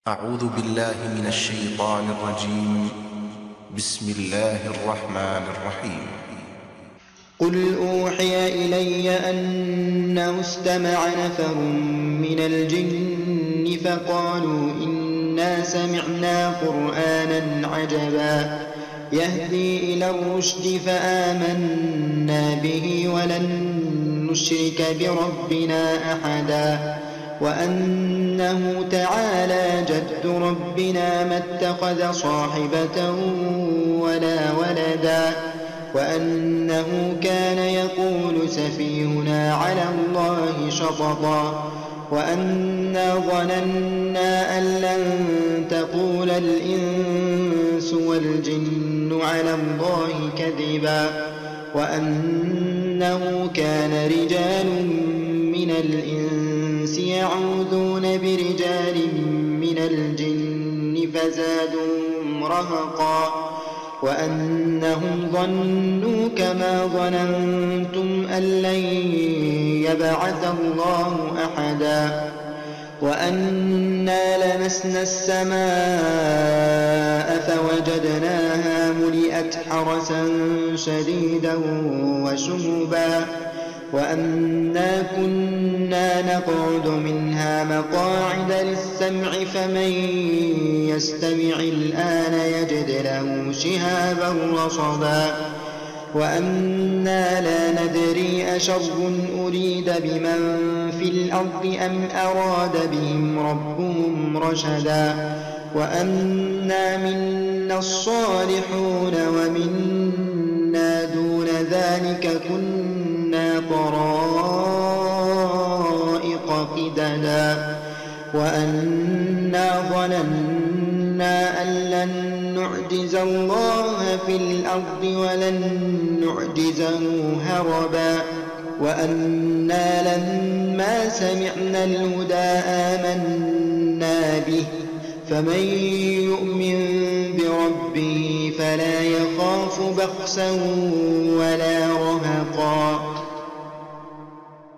أعوذ بالله من الشيطان الرجيم. بسم الله الرحمن الرحيم. قل أوحي إلي أنه استمع نفر من الجن فقالوا إنا سمعنا قرآنا عجبا يهدي إلى الرشد فآمنا به ولن نشرك بربنا أحدا وأنه تعالى جد ربنا ما اتخذ صاحبة ولا ولدا وأنه كان يقول سفيهنا على الله شططا وأنا ظننا أن لن تقول الإنس والجن على الله كذبا وأنه كان رجال من الإنس يعوذون برجال من الجن فزادوهم رهقا وأنهم ظنوا كما ظننتم أن لن يبعث الله أحدا وأنا لمسنا السماء فوجدناها ملئت حرسا شديدا وشهبا وأنا كنا نقعد منها مقاعد للسمع فمن يستمع الآن يجد له شهابا رصدا وأنا لا ندري أشر أريد بمن في الأرض أم أراد بهم ربهم رشدا وأنا منا الصالحون ومنا دون ذلك كنا طرائق قددا وأنا ظننا أن لن نعجز الله في الأرض ولن نعجزه هربا وأنا لما سمعنا الهدى آمنا به فمن يؤمن بربه فلا يخاف بخسا ولا رهقا